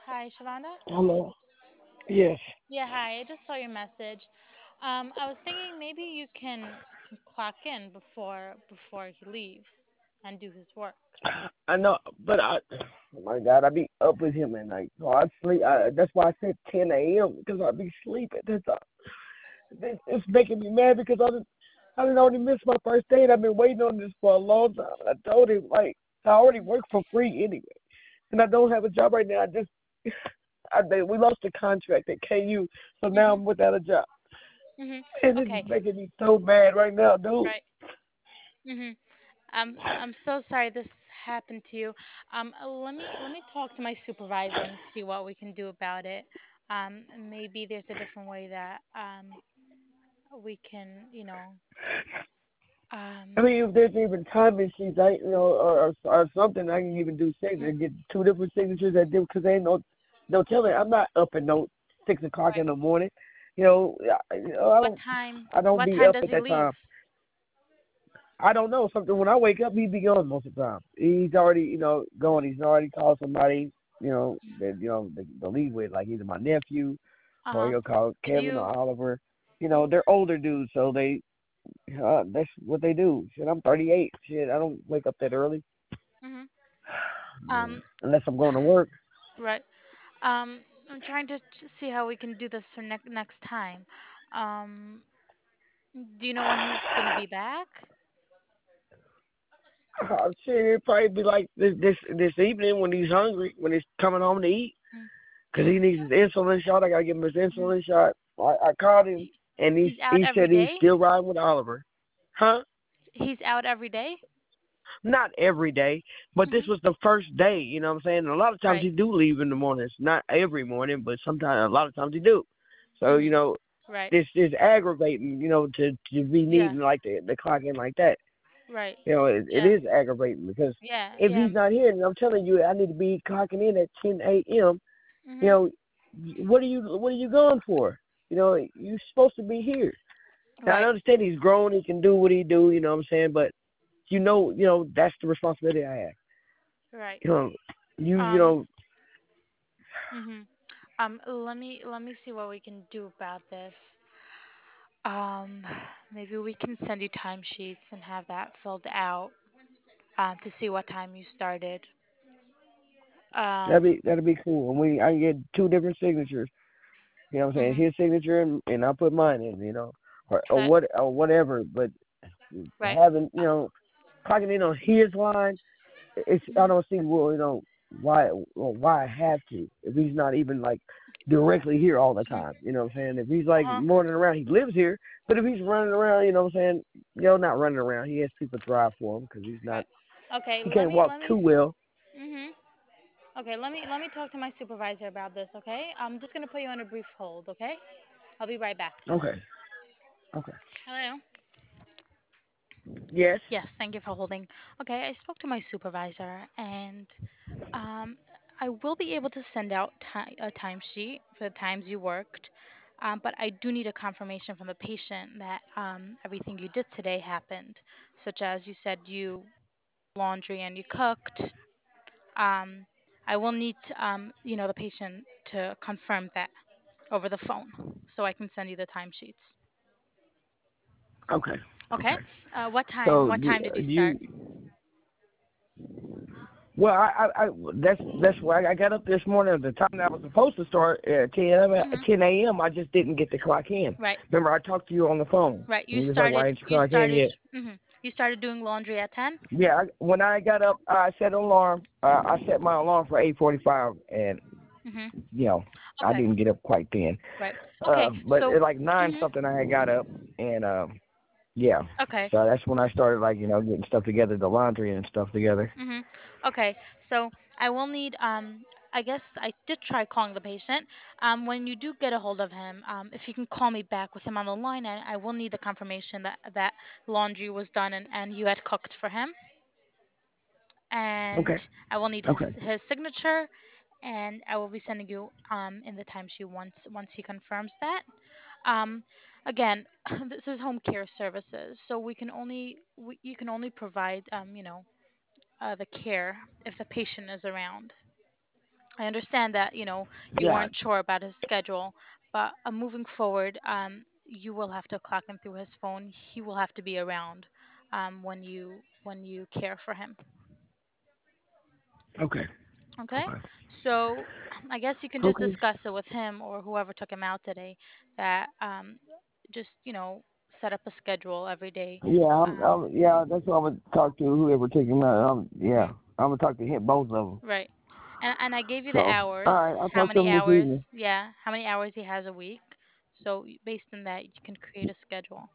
Hi, Shalanda. Hello. Yes. Yeah, hi. I just saw your message. I was thinking maybe you can clock in before he leaves and do his work. I know, but oh my God, I be up with him at night. So I sleep. That's why I said 10 a.m. because I be sleeping. It's making me mad because I didn't already missed my first date. I've been waiting on this for a long time. I told him like I already work for free anyway, and I don't have a job right now. We lost the contract at KU, so now Mhm. I'm without a job, Mhm. and it's Okay. making me so mad right now, dude. Right. Mhm. I'm so sorry this happened to you. Let me talk to my supervisor and see what we can do about it. Maybe there's a different way that we can, I um mean, if there's even time machines, or something, I can even do mhm. signatures, get two different signatures at them because they ain't no telling. I'm not up at no 6 o'clock Right. in the morning. You know, I What don't, time I don't what be time up does at he that leave? time. I don't know something. When I wake up, he be gone most of the time. He's already, going. He's already called somebody, to leave with, like either my nephew or Uh-huh. he'll call Do Kevin or you Oliver. They're older dudes, so that's what they do. Shit, I'm 38. Shit, I don't wake up that early. mhm. Yeah. Um Unless I'm going to work. right. I'm trying to see how we can do this for next time. Um do you know when he's going to be back? Shit, it'd probably be like this evening when he's hungry, when he's coming home to eat, Mm, because he needs his insulin shot. I gotta give him his mhm. insulin shot. I called him, He- and He's out he every said he's day? still riding with Oliver. Huh? He's out every day? Not every day, but this Mhm. was the first day. You know what I'm saying? And a lot of times Right. he do leave in the mornings. Not every morning, but sometimes a lot of times he do. So Mhm. Right. this is aggravating. To be Yeah. needing like the clock in like that. Right. It Yeah. is aggravating because Yeah. if Yeah. he's not here, and I'm telling you, I need to be clocking in at 10 a.m. You Mhm. know, what are you going for? You're supposed to be here. Now I Right. understand he's grown, he can do what he do. You know what I'm saying, but that's the responsibility I have. Right. You know, you you Um know, mhm. Let me see what we can do about this. Um Maybe we can send you timesheets and have that filled out to see what time you started. that'd Um be that'd be cool. And I can get two different signatures. You know what I'm saying? mhm. His signature and I'll put mine in. Okay. Or whatever. But Right. having clocking in on his line, I Mhm. don't see why I have to if he's not even like directly here all the Mhm. time. You know what I'm saying? If he's like Uh-huh. running around, he lives here. But if he's running around, you know what I'm saying? Not running around. He has people drive for him because Right. Okay, he let can't me walk let me too well. mhm. Okay, let me talk to my supervisor about this, okay? I'm just going to put you on a brief hold, okay? I'll be right back. Okay. Okay. Hello. Yes. Yes, thank you for holding. Okay, I spoke to my supervisor and um I will be able to send out a timesheet for the times you worked. But I do need a confirmation from the patient that everything you did today happened, such as you said you laundry and you cooked. Um, I will need the patient to confirm that over the phone, so I can send you the timesheets. Okay. Okay. Okay. What time? So What time did you start? you well, that's why I got up this morning at the time that I was supposed to start at Mhm. 10 a.m. I just didn't get to clock in. Right. Remember, I talked to you on the phone, Right. and You you was like, "Why started. didn't you You clock in started. yet?" You started doing laundry at 10. Yeah, when I got up, I set an alarm. I set my alarm for 8:45, and Mhm. you know, I Okay. didn't get up quite then. Right. Okay. But So. at like nine Mhm. something, I had got up, and yeah. Okay. So that's when I started like getting stuff together, the laundry and stuff together. Mhm. Okay. So I will need I guess I did try calling the patient. When you do get a hold of him, if you can call me back with him on the line, and I will need the confirmation that laundry was done and you had cooked for him, and Okay. I will need Okay. his signature, and I will be sending you in the timesheet once he confirms that. Um, Again, this is home care services, so you can only provide the care if the patient is around. I understand that, you Yeah. weren't sure about his schedule, but moving forward, you will have to clock him through his phone. He will have to be around when you care for him. Okay. Okay? Okay. So I guess you can just Okay. discuss it with him or whoever took him out today that just, set up a schedule every day. Yeah, Um, yeah, that's what I'm gonna talk to whoever taking him out. Yeah, mhm, I'm gonna talk to him, both of them. right. And I gave you the So, all hours, right, I'll how talk to many him this hours, evening. yeah, how many hours he has a week. So based on that, you can create a schedule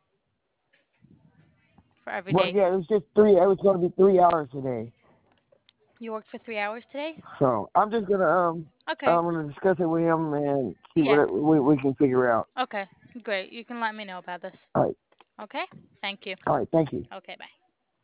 for every Well, day. yeah, it was just three. It was gonna be 3 hours today. You worked for 3 hours today? So I'm just gonna Okay. I'm gonna discuss it with him and see Yeah. what we can figure out. Okay. Great. You can let me know about this. All right, Okay? Thank you. all right. Thank you. Okay, bye.